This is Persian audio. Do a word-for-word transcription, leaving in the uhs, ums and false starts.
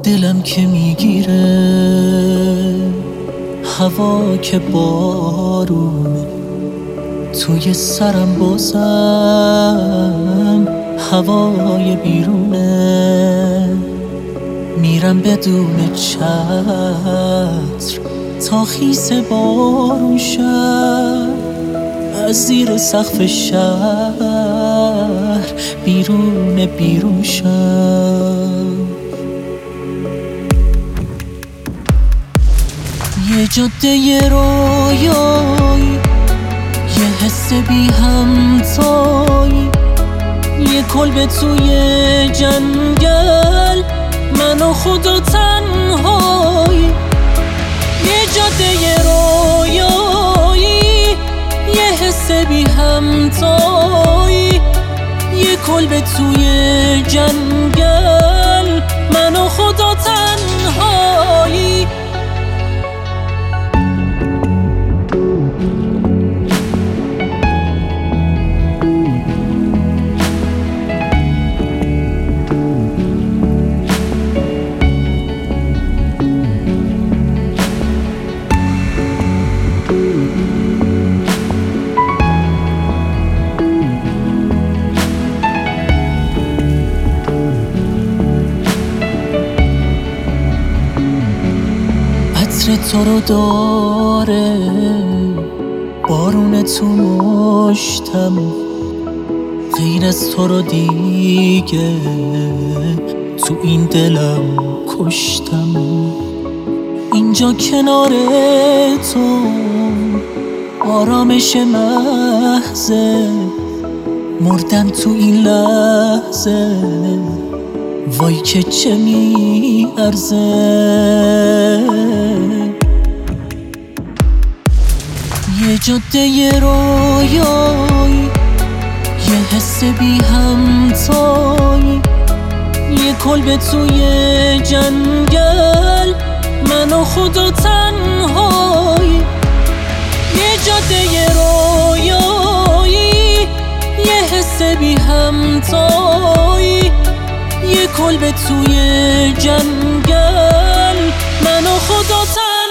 دلم که میگیره، هوا که بارونه، توی سرم بازم هوای بیرونه. میرم بدون چتر تا خیس بارون شد، از زیر سقف شهر بیرون بیرون شد. یه جاده رویایی، یه حس بی همتایی، یه کلبه توی جنگل، من و خدا تنهایی. یه جاده رویایی، یه حس بی همتایی، یه کلبه توی جنگل، من و خدا تنهایی. عطر تو رو داره بارون تو مشتم، غیر از تو رو دیگه تو این دلم کشتم. اینجا کنار تو آرامش محضه، مردن تو این لحظه وای که چه می ارزه. یه جاده رویایی، یه حس بی همتایی، یه کلبه توی جنگل، من و خدا تنهایی. یه جاده رویایی، یه حس بی همتایی، یه کلبه توی جنگل، من و خدا تنهایی.